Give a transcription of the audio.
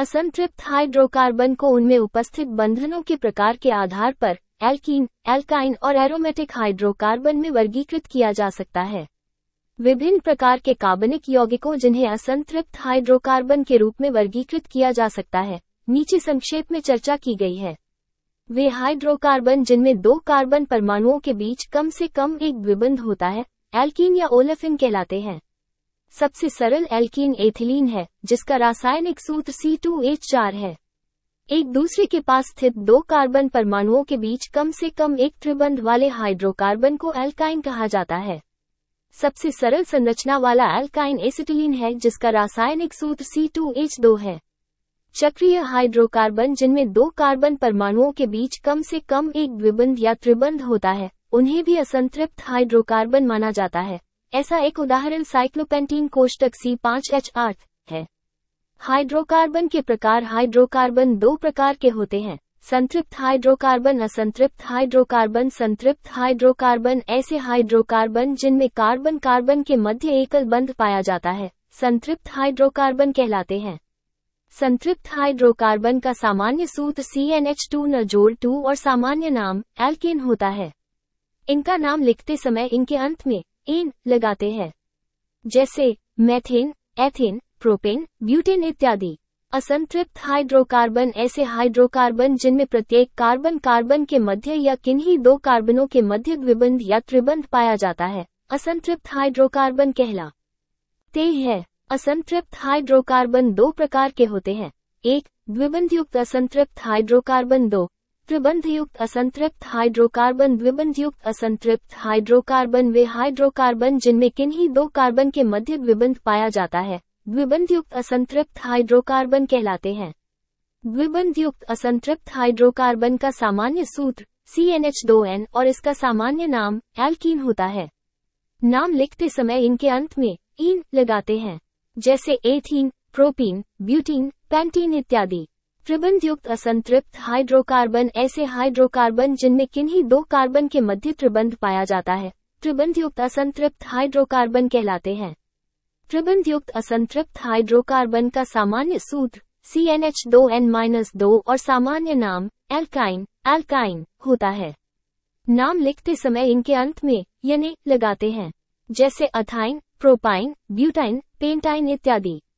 असंतृप्त hydrocarbon को उनमें उपस्थित बंधनों के प्रकार के आधार पर एल्कीन, एल्काइन और एरोमेटिक हाइड्रोकार्बन में वर्गीकृत किया जा सकता है। विभिन्न प्रकार के कार्बनिक यौगिकों जिन्हें असंतृप्त हाइड्रोकार्बन के रूप में वर्गीकृत किया जा सकता है, नीचे संक्षेप में चर्चा की गई है। वे हाइड्रोकार्बन जिनमें दो कार्बन परमाणुओं के बीच कम से कम एक द्विबंध होता है, एल्कीन या ओलेफिन कहलाते हैं। सबसे सरल एल्कीन एथिलीन है, जिसका रासायनिक सूत्र C2H4 है। एक दूसरे के पास स्थित दो कार्बन परमाणुओं के बीच कम से कम एक त्रिबंध वाले हाइड्रोकार्बन को एल्काइन कहा जाता है। सबसे सरल संरचना वाला एल्काइन एसिटिलीन है, जिसका रासायनिक सूत्र C2H2 है। चक्रीय हाइड्रोकार्बन जिनमें दो कार्बन परमाणुओं के बीच कम से कम एक द्विबंध या त्रिबंध होता है, उन्हें भी असंतृप्त हाइड्रोकार्बन माना जाता है। ऐसा एक उदाहरण साइक्लोपेंटीन कोष्टक C5H8 है। हाइड्रोकार्बन के प्रकार। हाइड्रोकार्बन दो प्रकार के होते हैं, संतृप्त हाइड्रोकार्बन, असंतृप्त हाइड्रोकार्बन। संतृप्त हाइड्रोकार्बन ऐसे हाइड्रोकार्बन जिनमें कार्बन कार्बन के मध्य एकल बंध पाया जाता है, संतृप्त हाइड्रोकार्बन कहलाते हैं। संतृप्त हाइड्रोकार्बन का सामान्य सूत्र CnH2 न जोड़ 2 और सामान्य नाम एल्केन होता है। इनका नाम लिखते समय इनके अंत में एन लगाते हैं, जैसे मेथेन, एथेन, प्रोपेन, ब्यूटेन इत्यादि। असंतृप्त हाइड्रोकार्बन ऐसे हाइड्रोकार्बन जिनमें प्रत्येक कार्बन कार्बन के मध्य या किन्हीं दो कार्बनों के मध्य द्विबंध या त्रिबंध पाया जाता है, असंतृप्त हाइड्रोकार्बन कहलाते हैं। असंतृप्त हाइड्रोकार्बन दो प्रकार के होते हैं, एक द्विबंधयुक्त असंतृप्त हाइड्रोकार्बन, दो त्रिबंधयुक्त असंतृप्त हाइड्रोकार्बन। द्विबंधयुक्त असंतृप्त हाइड्रोकार्बन वे हाइड्रोकार्बन जिनमें किन्हीं दो कार्बन के मध्य द्विबंध पाया जाता है, द्विबंधयुक्त असंतृप्त हाइड्रोकार्बन कहलाते हैं। द्विबंधयुक्त असंतृप्त हाइड्रोकार्बन का सामान्य सूत्र CnH2n और इसका सामान्य नाम एल्कीन होता है। नाम लिखते समय इनके अंत में ईन लगाते हैं, जैसे एथीन, प्रोपीन, ब्यूटीन, पेंटीन इत्यादि। त्रिबंधयुक्त असंतृप्त हाइड्रोकार्बन ऐसे हाइड्रोकार्बन जिनमें किन्हीं दो कार्बन के मध्य त्रिबंध पाया जाता है, त्रिबंधयुक्त असंतृप्त हाइड्रोकार्बन कहलाते हैं। त्रिबंधयुक्त असंतृप्त हाइड्रोकार्बन का सामान्य सूत्र CnH2n-2 और सामान्य नाम एल्काइन होता है। नाम लिखते समय इनके अंत में यने लगाते हैं, जैसे अथाइन, प्रोपाइन, ब्यूटाइन, पेंटाइन इत्यादि।